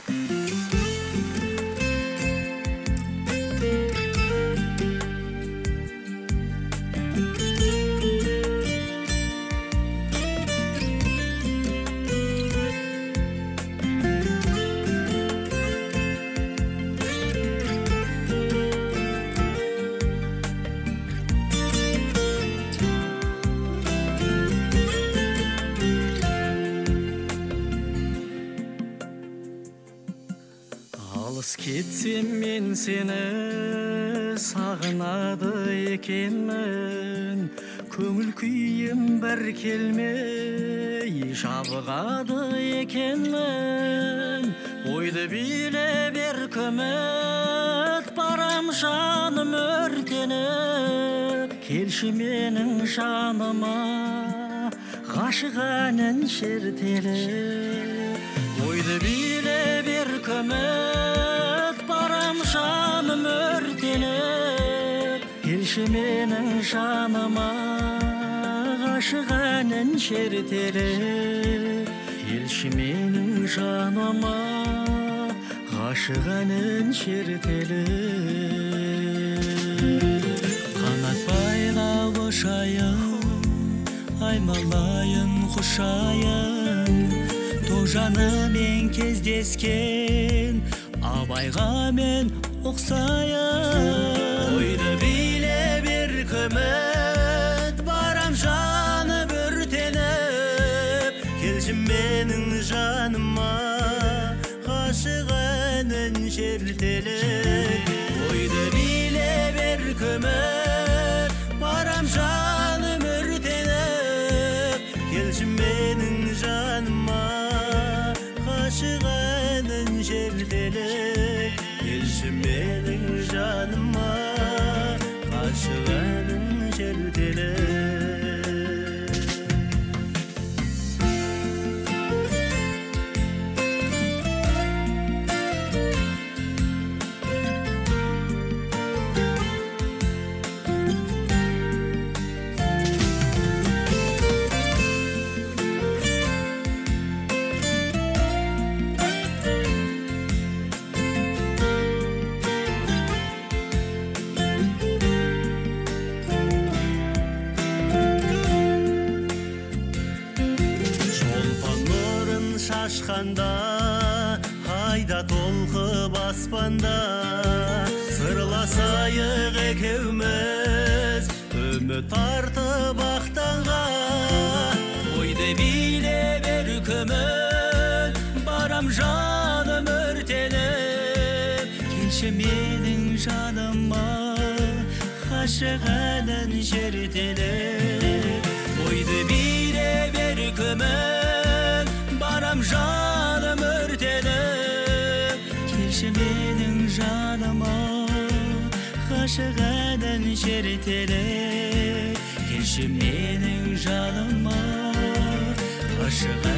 Алыс кетсем мен сені сағынады екенмін, көңіл күйім бір келмей жабығады екенмін. Ойды биле бер көмек, барам жаным өртеніп, келші менің жаныма ғашық әнін шертелеп. Ойды биле бер көмек, барам жаным өртеніп, келші менің жаныма ғашық әнін шертелеп. Келші менің жаныма ғашық әнін шертелеп. Қанат байлап ұшайын, аймалайын құшайын, тоғжанымен кездескен абайға мен ұқсайын. Ойды биле бер көмек, барам жаным өртеніп, келші менің жаныма ғашық әнін шертелеп. Ойды биле бер көмек, барам жаным өртеніп, келші менің жаныма ғашық әнін шертелеп. Келші менің жаныма ғашық әнін шертелеп. Шашқанда, айда толқып аспанда, сырласайық екеуміз, үміт артып ақтанға. Ойды биле бер көмек, барам жаным өртеніп, келші менің жаныма ғашық әнін шертелеп. Ойды биле бер көмек, барам жаным өртеніп, келші менің жаныма ғашық әнін шертелеп. Келші менің жаныма ғашық